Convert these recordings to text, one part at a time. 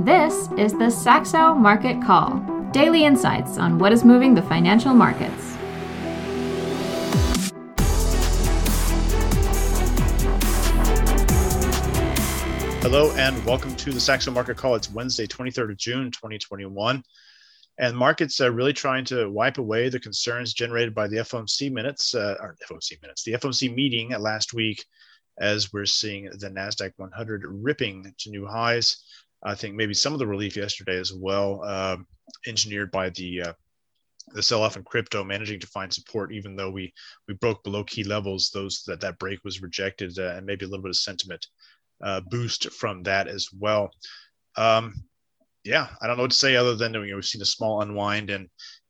This is the Saxo Market Call, daily insights on what is moving the financial markets. Hello and welcome to the Saxo Market Call. It's Wednesday, 23rd of June, 2021. And markets are really trying to wipe away the concerns generated by the FOMC meeting last week, as we're seeing the NASDAQ 100 ripping to new highs. I think maybe some of the relief yesterday as well, engineered by the sell-off in crypto, managing to find support even though we broke below key levels. That break was rejected, and maybe a little bit of sentiment boost from that as well. I don't know what to say other than we've seen a small unwind in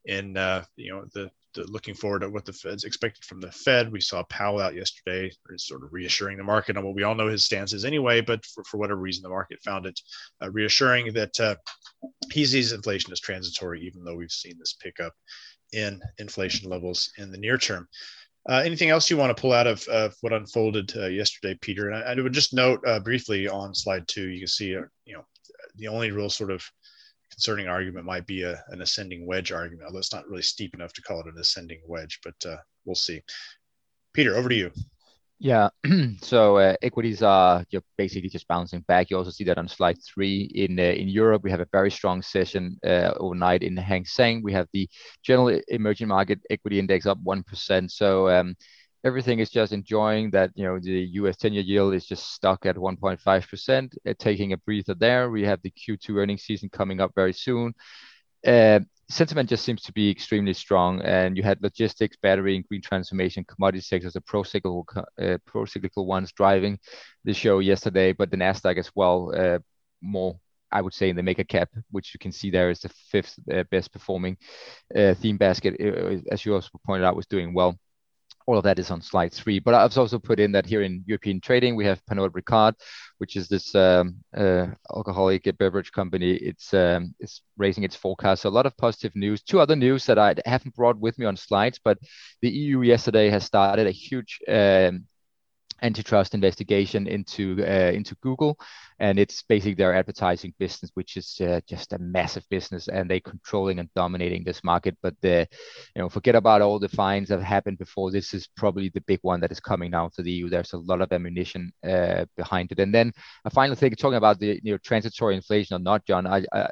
the looking forward at what the Fed's expected from the Fed. We saw Powell out yesterday, sort of reassuring the market on what we all know his stance is anyway, but for whatever reason, the market found it reassuring that he sees inflation as transitory, even though we've seen this pickup in inflation levels in the near term. Anything else you want to pull out of what unfolded yesterday, Peter? And I would just note briefly on slide 2, you can see, the only real sort of concerning argument might be an ascending wedge argument, although it's not really steep enough to call it an ascending wedge, but we'll see. Peter, over to you. Yeah, so equities are basically just bouncing back. You also see that on slide 3 in Europe. We have a very strong session overnight in the Hang Seng. We have the general emerging market equity index up 1%. So everything is just enjoying that. The US 10-year yield is just stuck at 1.5%, taking a breather there. We have the Q2 earnings season coming up very soon. Sentiment just seems to be extremely strong, and you had logistics, battery, and green transformation, commodity sectors, the pro-cyclical ones driving the show yesterday, but the Nasdaq as well, more, I would say, in the mega cap, which you can see there is the 5th best performing theme basket, as you also pointed out, was doing well. All of that is on slide 3. But I've also put in that here in European trading, we have Pernod Ricard, which is this alcoholic beverage company. It's raising its forecast. So a lot of positive news. 2 other news that I haven't brought with me on slides, but the EU yesterday has started a huge antitrust investigation into Google, and it's basically their advertising business, which is just a massive business, and they're controlling and dominating this market. But forget about all the fines that have happened before. This is probably the big one that is coming now to the EU. There's a lot of ammunition behind it. And then a final thing, talking about the transitory inflation or not, John,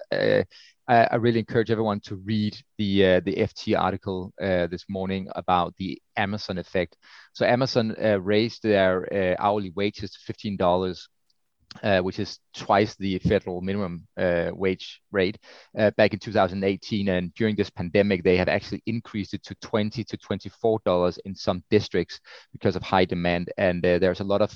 I really encourage everyone to read the FT article this morning about the Amazon effect. So Amazon raised their hourly wages to $15, which is twice the federal minimum wage rate back in 2018. And during this pandemic, they have actually increased it to $20 to $24 in some districts because of high demand. And there's a lot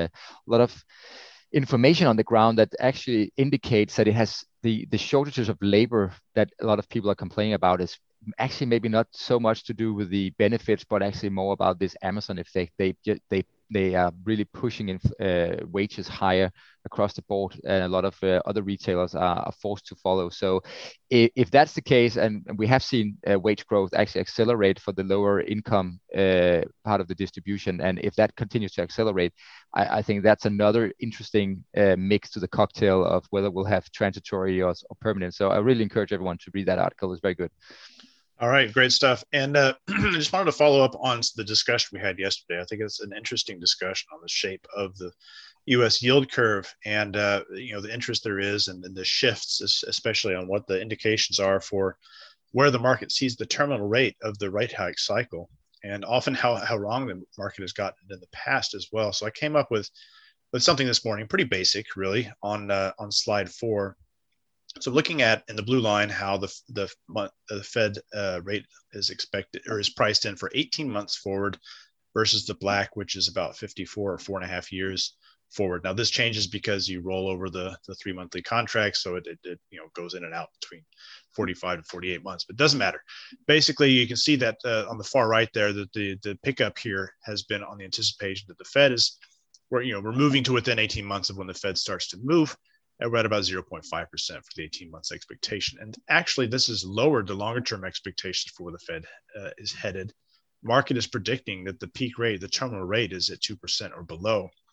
of information on the ground that actually indicates that it has the shortages of labor that a lot of people are complaining about is actually maybe not so much to do with the benefits, but actually more about this Amazon effect. They are really pushing in wages higher across the board, and a lot of other retailers are forced to follow. So if that's the case, and we have seen wage growth actually accelerate for the lower income part of the distribution, and if that continues to accelerate, I think that's another interesting mix to the cocktail of whether we'll have transitory or permanent. So I really encourage everyone to read that article. It's very good. All right, great stuff. And I just wanted to follow up on the discussion we had yesterday. I think it's an interesting discussion on the shape of the U.S. yield curve and the interest there is and the shifts, especially on what the indications are for where the market sees the terminal rate of the rate hike cycle, and often how wrong the market has gotten in the past as well. So I came up with something this morning, pretty basic, really, on slide 4. So looking at in the blue line how the Fed rate is expected or is priced in for 18 months forward versus the black, which is about 54 or 4.5 years forward. Now this changes because you roll over the 3 monthly contracts, so it goes in and out between 45 and 48 months, but it doesn't matter. Basically, you can see that on the far right there that the pickup here has been on the anticipation that the Fed is we're moving to within 18 months of when the Fed starts to move. And we're at about 0.5% for the 18 months expectation. And actually, this has lowered the longer term expectations for where the Fed is headed. Market is predicting that the peak rate, the terminal rate, is at 2% or below.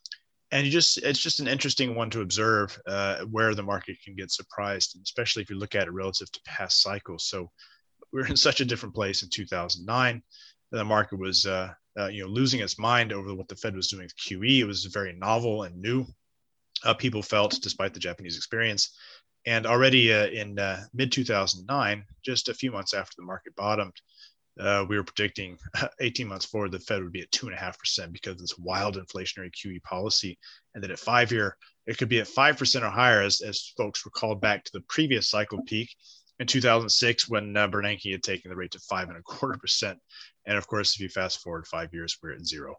And it's just an interesting one to observe where the market can get surprised, and especially if you look at it relative to past cycles. So we're in such a different place in 2009. The market was losing its mind over what the Fed was doing with QE. It was very novel and new. People felt, despite the Japanese experience. And already in mid 2009, just a few months after the market bottomed, we were predicting 18 months forward, the Fed would be at 2.5% because of this wild inflationary QE policy. And that at 5-year, it could be at 5% or higher, as folks recalled back to the previous cycle peak in 2006 when Bernanke had taken the rate to 5.25%. And of course, if you fast forward 5 years, we're at zero.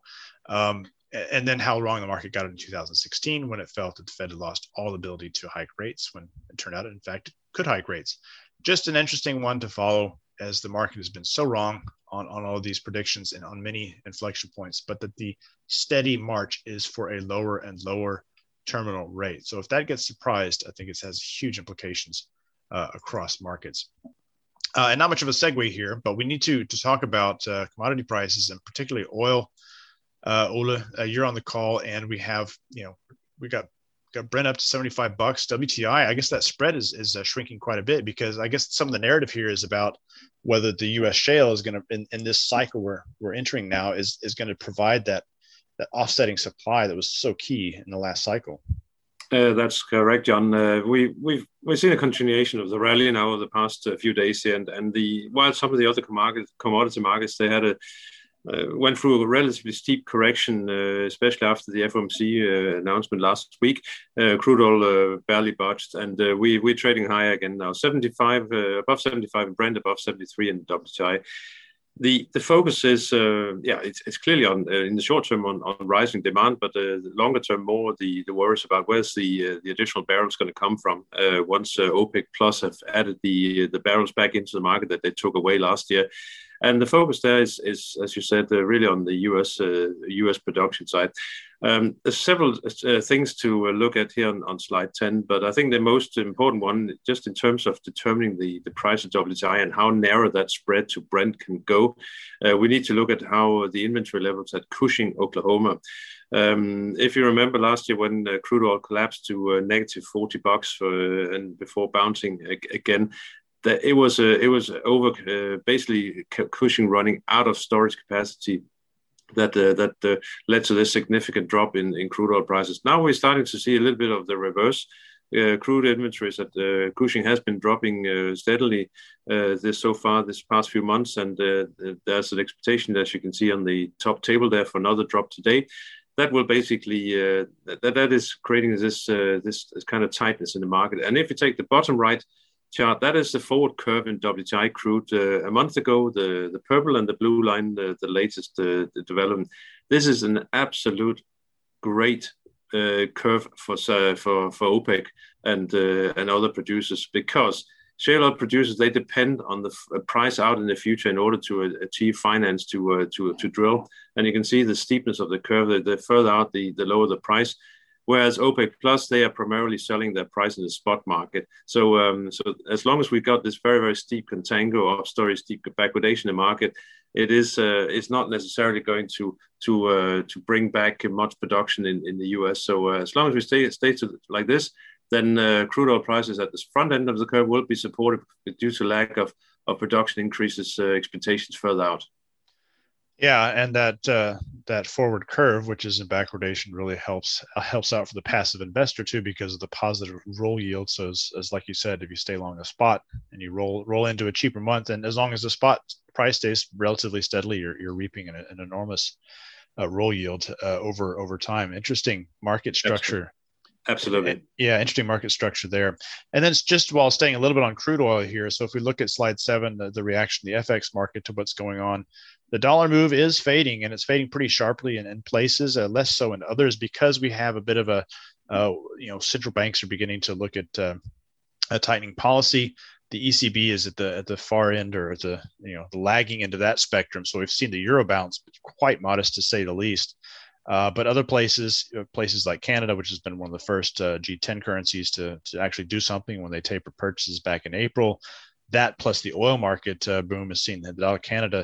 And then how wrong the market got in 2016 when it felt that the Fed had lost all ability to hike rates, when it turned out, in fact, it could hike rates. Just an interesting one to follow, as the market has been so wrong on all of these predictions and on many inflection points, but that the steady march is for a lower and lower terminal rate. So if that gets surprised, I think it has huge implications across markets. And not much of a segue here, but we need to talk about commodity prices, and particularly oil. Ole, you're on the call, and we have, we got Brent up to $75. WTI, I guess that spread is shrinking quite a bit, because I guess some of the narrative here is about whether the U.S. shale is going to, in this cycle we're entering now, is going to provide that offsetting supply that was so key in the last cycle. That's correct, John. We've seen a continuation of the rally now over the past few days here, and while some of the other commodity markets, they had went through a relatively steep correction, especially after the FOMC announcement last week. Crude oil barely budged, and we're trading higher again now. 75 above 75 in Brent, above 73 in WTI. The focus is it's clearly on in the short term on rising demand, but the longer term more the worries about where's the additional barrels going to come from once OPEC Plus have added the barrels back into the market that they took away last year. And the focus there is as you said, really on the US production side. There's several things to look at here on slide 10, but I think the most important one, just in terms of determining the price of WTI and how narrow that spread to Brent can go, we need to look at how the inventory levels at Cushing, Oklahoma. If you remember last year when crude oil collapsed to negative $40 and before bouncing again, that it was over basically Cushing running out of storage capacity that led to this significant drop in crude oil prices. Now we're starting to see a little bit of the reverse. Crude inventories at Cushing has been dropping steadily this past few months, and there's an expectation, as you can see on the top table there, for another drop today. That will basically that is creating this kind of tightness in the market. And if you take the bottom right chart, that is the forward curve in WTI crude. A month ago, the purple and the blue line, the latest development. This is an absolute great curve for OPEC and other producers, because shale oil producers, they depend on the price out in the future in order to achieve finance to drill. And you can see the steepness of the curve. The further out, the lower the price. Whereas OPEC Plus, they are primarily selling their price in the spot market. So as long as we've got this very, very steep contango or steep backwardation in the market, it's not necessarily going to bring back much production in the US. So as long as we stay like this, then crude oil prices at the front end of the curve will be supported due to lack of production increases expectations further out. Yeah, and that forward curve, which is in backwardation, really helps out for the passive investor too, because of the positive roll yield. So as like you said, if you stay long a spot and you roll into a cheaper month, and as long as the spot price stays relatively steadily, you're reaping an enormous roll yield over time. Interesting market structure. Absolutely. Yeah, interesting market structure there. And then just while staying a little bit on crude oil here, so if we look at slide 7, the reaction, the FX market to what's going on, the dollar move is fading, and it's fading pretty sharply in places, less so in others, because we have a bit of a, central banks are beginning to look at a tightening policy. The ECB is at the far end, or at the lagging end of that spectrum. So we've seen the euro bounce, quite modest to say the least. But other places like Canada, which has been one of the first G10 currencies to actually do something when they taper purchases back in April, that plus the oil market boom has seen that out of Canada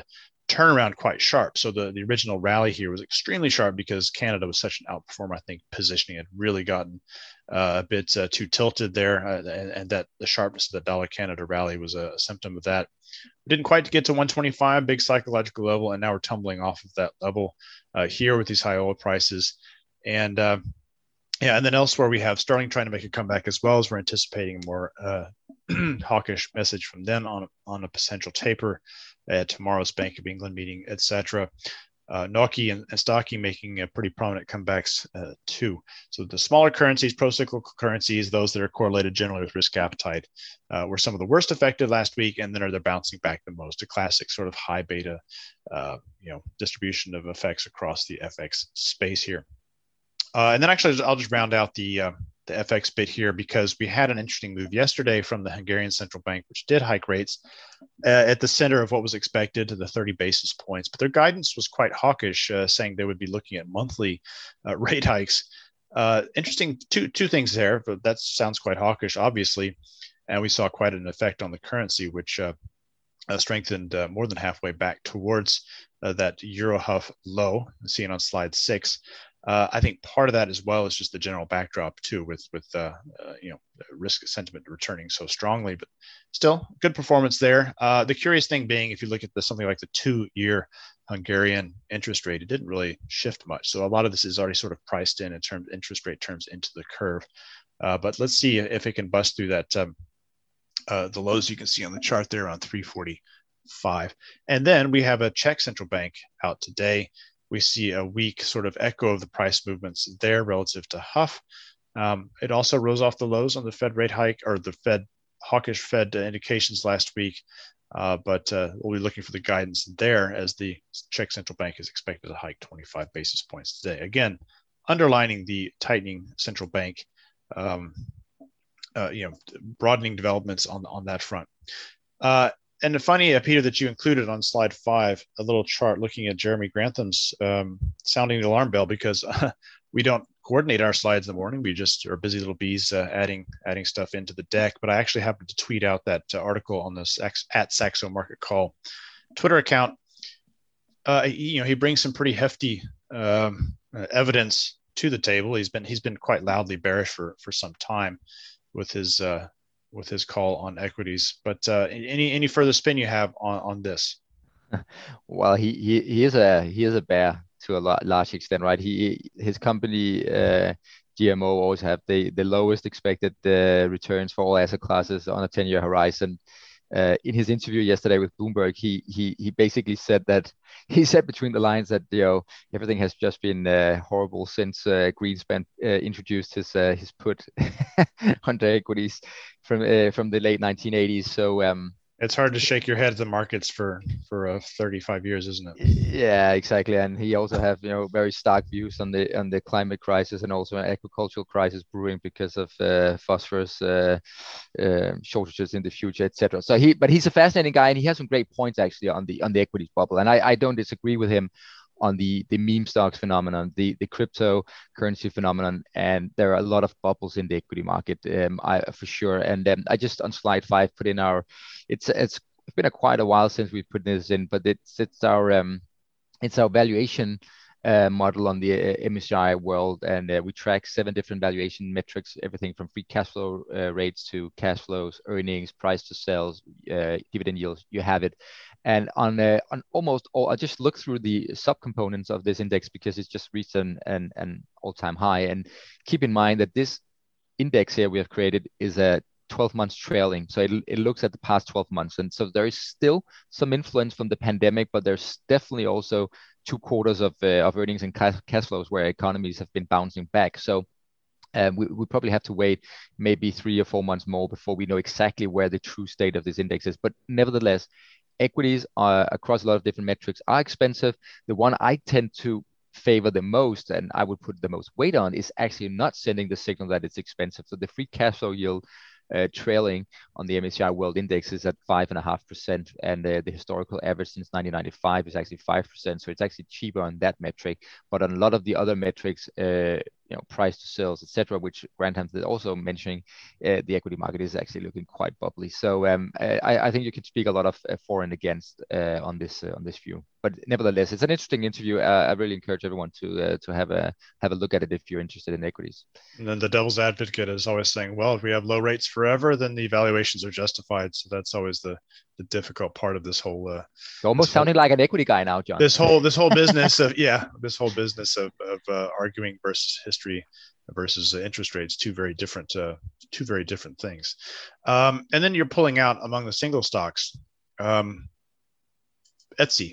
turnaround quite sharp. So the original rally here was extremely sharp because Canada was such an outperformer. I think positioning had really gotten a bit too tilted there, and that the sharpness of the dollar Canada rally was a symptom of that. We didn't quite get to 125, big psychological level, and now we're tumbling off of that level here with these high oil prices. And and then elsewhere we have sterling trying to make a comeback as well, as we're anticipating a more hawkish message from them on a potential taper at tomorrow's Bank of England meeting, etc. NOK and Stocky making pretty prominent comebacks too. So the smaller currencies, pro-cyclical currencies, those that are correlated generally with risk appetite, were some of the worst affected last week, and then they're bouncing back the most. A classic sort of high beta, distribution of effects across the FX space here. And then actually, I'll just round out the FX bit here, because we had an interesting move yesterday from the Hungarian Central Bank, which did hike rates at the center of what was expected, to the 30 basis points. But their guidance was quite hawkish, saying they would be looking at monthly rate hikes. Interesting, two things there, but that sounds quite hawkish, obviously. And we saw quite an effect on the currency, which strengthened more than halfway back towards that Euro HUF low seen on slide 6. I think part of that as well is just the general backdrop too, with risk sentiment returning so strongly, but still good performance there. The curious thing being, if you look at something like the 2-year Hungarian interest rate, it didn't really shift much. So a lot of this is already sort of priced in terms of interest rate terms into the curve. But let's see if it can bust through that the lows you can see on the chart there on 345. And then we have a Czech central bank out today. We see a weak sort of echo of the price movements there relative to HUF. It also rose off the lows on the Fed rate hike, or the hawkish Fed indications last week. But we'll be looking for the guidance there, as the Czech central bank is expected to hike 25 basis points today. Again, underlining the tightening central bank, broadening developments on that front. And funny, Peter, that you included on slide 5 a little chart looking at Jeremy Grantham's sounding the alarm bell, because we don't coordinate our slides in the morning. We just are busy little bees adding stuff into the deck. But I actually happened to tweet out that article on this at Saxo Market Call Twitter account. He brings some pretty hefty evidence to the table. He's been quite loudly bearish for some time with his call on equities. But any further spin you have on this? Well, he is a bear to a large extent, right? His company GMO always have the lowest expected returns for all asset classes on a 10-year horizon. In his interview yesterday with Bloomberg, he basically said between the lines that everything has just been horrible since Greenspan introduced his put onto equities from the late 1980s. So it's hard to shake your head at the markets for 35 years, isn't it? Yeah, exactly. And he also have very stark views on the climate crisis, and also an agricultural crisis brewing because of phosphorus shortages in the future, etc. So he's a fascinating guy, and he has some great points actually on the equities bubble. And I don't disagree with him on the meme stocks phenomenon, the cryptocurrency phenomenon, and there are a lot of bubbles in the equity market, for sure. And I just on slide 5 put in it's been quite a while since we put this in, but it's our valuation model on the MSCI World, and we track 7 different valuation metrics, everything from free cash flow rates to cash flows, earnings, price to sales, dividend yields. You have it. And on almost all, I just looked through the subcomponents of this index because it's just reached an all-time high. And keep in mind that this index here we have created is a 12 months trailing. So it looks at the past 12 months. And so there is still some influence from the pandemic, but there's definitely also 2 quarters of earnings and cash flows where economies have been bouncing back. So we probably have to wait maybe 3 or 4 months more before we know exactly where the true state of this index is. But nevertheless, equities across a lot of different metrics are expensive. The one I tend to favor the most, and I would put the most weight on, is actually not sending the signal that it's expensive. So the free cash flow yield trailing on the MSCI World Index is at 5.5%, and the historical average since 1995 is actually 5%. So it's actually cheaper on that metric. But on a lot of the other metrics, price to sales, etc., which Grantham is also mentioning, the equity market is actually looking quite bubbly. So I think you can speak a lot of for and against on this view. But nevertheless, it's an interesting interview. I really encourage everyone to have a look at it if you're interested in equities. And then the devil's advocate is always saying, well, if we have low rates forever, then the valuations are justified. So that's always the difficult part of this whole. You're almost sounding like an equity guy now, John. This whole business of arguing versus history versus interest rates, two very different things. And then you're pulling out among the single stocks, Etsy.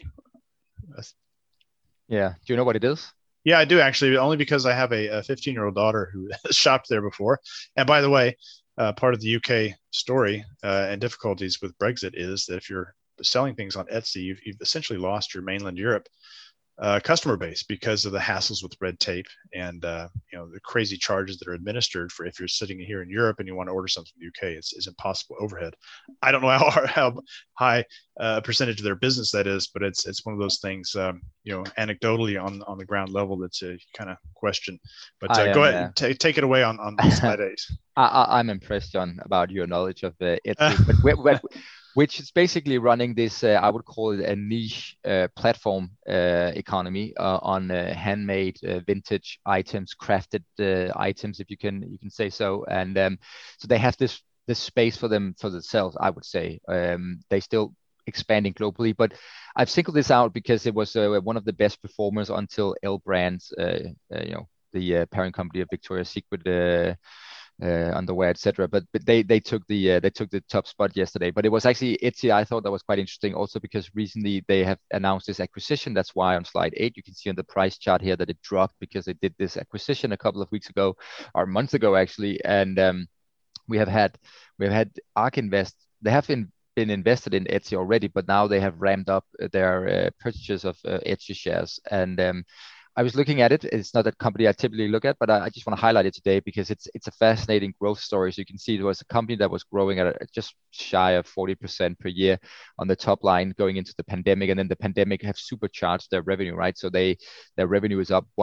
Yeah. Do you know what it is? Yeah, I do actually, only because I have a 15-year-old daughter who shopped there before. And by the way, part of the UK story and difficulties with Brexit is that if you're selling things on Etsy, you've essentially lost your mainland Europe customer base because of the hassles with red tape and the crazy charges that are administered for if you're sitting here in Europe and you want to order something from the UK. It's impossible overhead. I don't know how high a percentage of their business that is, but it's one of those things anecdotally on the ground level that's a kind of question. But go ahead, take it away on slide 8. I'm impressed, John, about your knowledge of Etsy, but which is basically running this, I would call it a niche platform economy on handmade vintage items, crafted items, if you can say so. And so they have this space for themselves, I would say. They still expanding globally, but I've singled this out because it was one of the best performers until L Brands, the parent company of Victoria's Secret, underwear, etc. But they took the top spot yesterday. But it was actually Etsy. I thought that was quite interesting, also because recently they have announced this acquisition. That's why on slide 8 you can see on the price chart here that it dropped because they did this acquisition a couple of weeks ago, or months ago actually. And we have had ARK Invest. They have been invested in Etsy already, but now they have ramped up their purchases of Etsy shares. And I was looking at it. It's not a company I typically look at, but I just want to highlight it today because it's a fascinating growth story. So you can see it was a company that was growing at just shy of 40% per year on the top line going into the pandemic, and then the pandemic have supercharged their revenue, right? So their revenue is up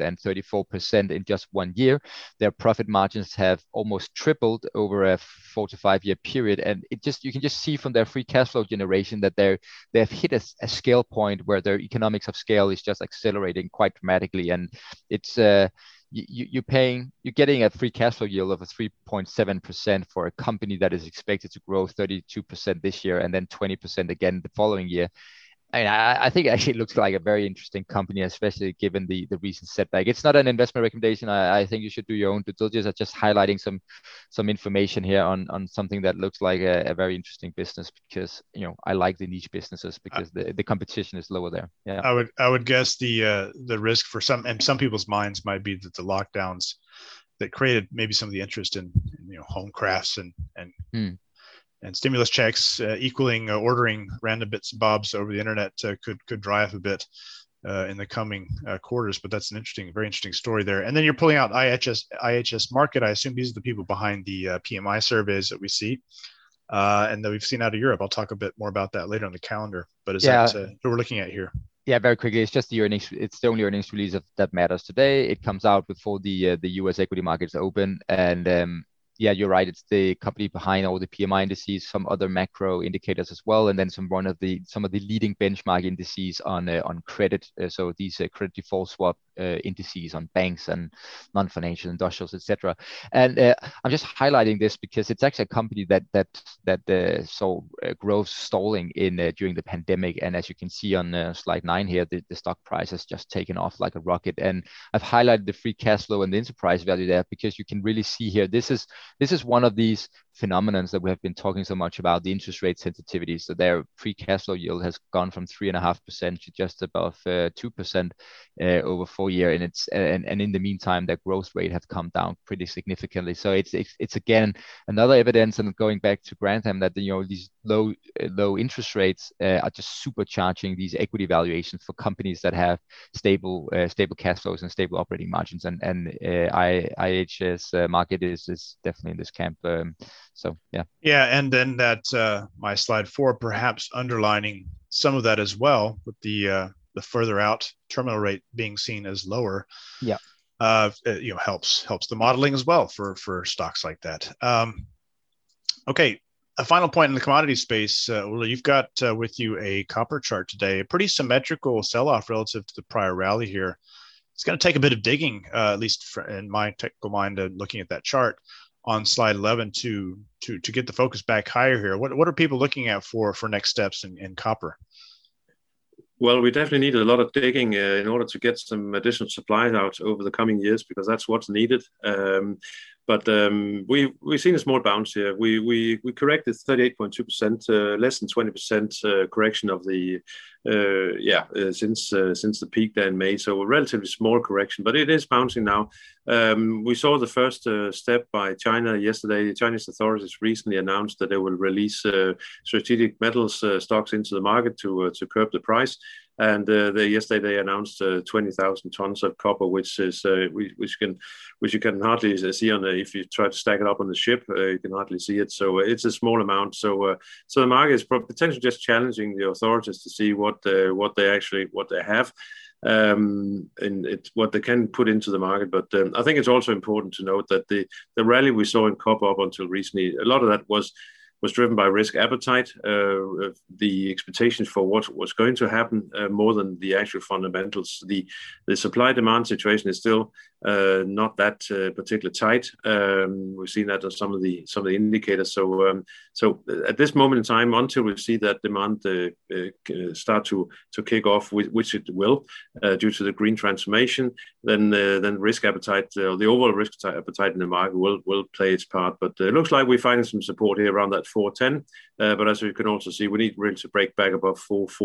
134% in just 1 year. Their profit margins have almost tripled over a 4 to 5 year period, and you can just see from their free cash flow generation that they've hit a scale point where their economics of scale is just accelerating quite dramatically, and it's you're getting a free cash flow yield of a 3.7% for a company that is expected to grow 32% this year and then 20% again the following year. I think actually it looks like a very interesting company, especially given the recent setback. It's not an investment recommendation. I think you should do your own due diligence. I'm just highlighting some information here on something that looks like a very interesting business, because I like the niche businesses because the competition is lower there. Yeah, I would guess the risk for some people's minds might be that the lockdowns that created maybe some of the interest in home crafts and stimulus checks equaling ordering random bits and bobs over the internet could dry up a bit in the coming quarters. But that's very interesting story there. And then you're pulling out IHS Markit. I assume these are the people behind the PMI surveys that we see and that we've seen out of Europe. I'll talk a bit more about that later on the calendar. But is that what we're looking at here? Yeah, very quickly. It's just the earnings. It's the only earnings release that matters today. It comes out before the US equity markets open, and yeah, you're right. It's the company behind all the PMI indices, some other macro indicators as well, and then some of the leading benchmark indices on credit. So these credit default swap indices on banks and non-financial industrials, etc. And I'm just highlighting this because it's actually a company that saw growth stalling during the pandemic, and as you can see on slide 9 here, the stock price has just taken off like a rocket. And I've highlighted the free cash flow and the enterprise value there because you can really see here this is one of these phenomenons that we have been talking so much about, the interest rate sensitivity. So their free cash flow yield has gone from 3.5% to just above 2% over 4 years, and in the meantime, their growth rate have come down pretty significantly. So it's again another evidence, and going back to Grantham, that these low interest rates are just supercharging these equity valuations for companies that have stable cash flows and stable operating margins. And IHS Markit is definitely in this camp. So yeah, and then that my slide 4 perhaps underlining some of that as well, with the further out terminal rate being seen as lower. Yeah, helps the modeling as well for stocks like that. Okay, a final point in the commodity space. Ole, you've got with you a copper chart today, a pretty symmetrical sell-off relative to the prior rally here. It's going to take a bit of digging, at least in my technical mind, looking at that chart on slide 11 to get the focus back higher here. What are people looking at for next steps in copper? Well, we definitely need a lot of digging in order to get some additional supplies out over the coming years, because that's what's needed. But we've seen a small bounce here. We corrected 38.2%, less than 20% correction of the since the peak there in May. So a relatively small correction, but it is bouncing now. We saw the first step by China yesterday. The Chinese authorities recently announced that they will release strategic metals stocks into the market to curb the price. And yesterday they announced 20,000 tons of copper, which you can hardly see on if you try to stack it up on the ship, you can hardly see it. So it's a small amount. So the market is potentially just challenging the authorities to see what they have. And what they can put into the market. But I think it's also important to note that the rally we saw in copper up until recently, a lot of that was driven by risk appetite, the expectations for what was going to happen more than the actual fundamentals. The supply demand situation is still not that particularly tight. We've seen that on some of the indicators. So at this moment in time, until we see that demand start to kick off, which it will due to the green transformation, then risk appetite, the overall risk appetite in the market will play its part. But it looks like we're finding some support here around that 410. But as you can also see, we need really to break back above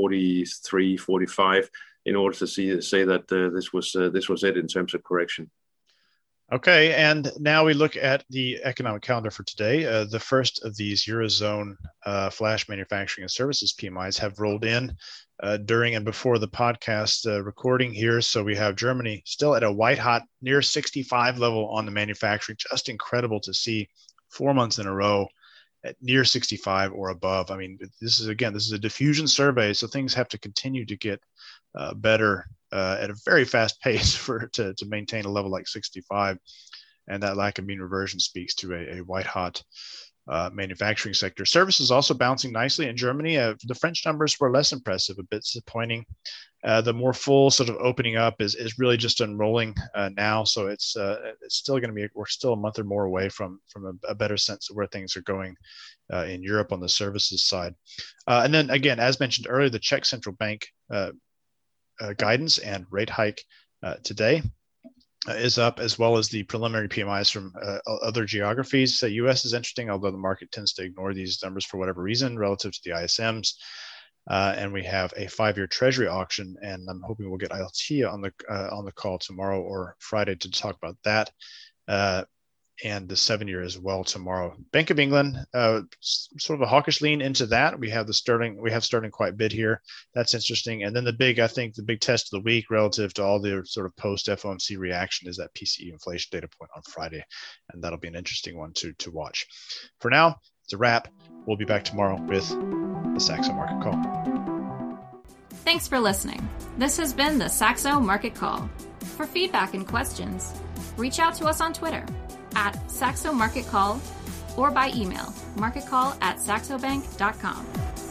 443, 45 in order to say that this was it in terms of correction. Okay, and now we look at the economic calendar for today. The first of these Eurozone flash manufacturing and services PMIs have rolled in during and before the podcast recording here. So we have Germany still at a white hot near 65 level on the manufacturing. Just incredible to see 4 months in a row at near 65 or above. I mean, this is a diffusion survey, so things have to continue to get better at a very fast pace to maintain a level like 65. And that lack of mean reversion speaks to a white hot manufacturing sector. Services also bouncing nicely in Germany. The French numbers were less impressive, a bit disappointing. The more full sort of opening up is really just unrolling now. So it's still going to be, we're still a month or more away from a better sense of where things are going in Europe on the services side. And then again, as mentioned earlier, the Czech Central Bank guidance and rate hike today is up, as well as the preliminary PMIs from other geographies. The U.S. is interesting, although the market tends to ignore these numbers for whatever reason relative to the ISMs. And we have a 5-year Treasury auction, and I'm hoping we'll get Altia on the call tomorrow or Friday to talk about that, and the 7-year as well tomorrow. Bank of England, sort of a hawkish lean into that. We have sterling quite a bit here. That's interesting. And then the big test of the week relative to all the sort of post FOMC reaction is that PCE inflation data point on Friday, and that'll be an interesting one to watch. For now, it's a wrap. We'll be back tomorrow with the Saxo Market Call. Thanks for listening. This has been the Saxo Market Call. For feedback and questions, reach out to us on Twitter @Saxo Market Call or by email marketcall@saxobank.com.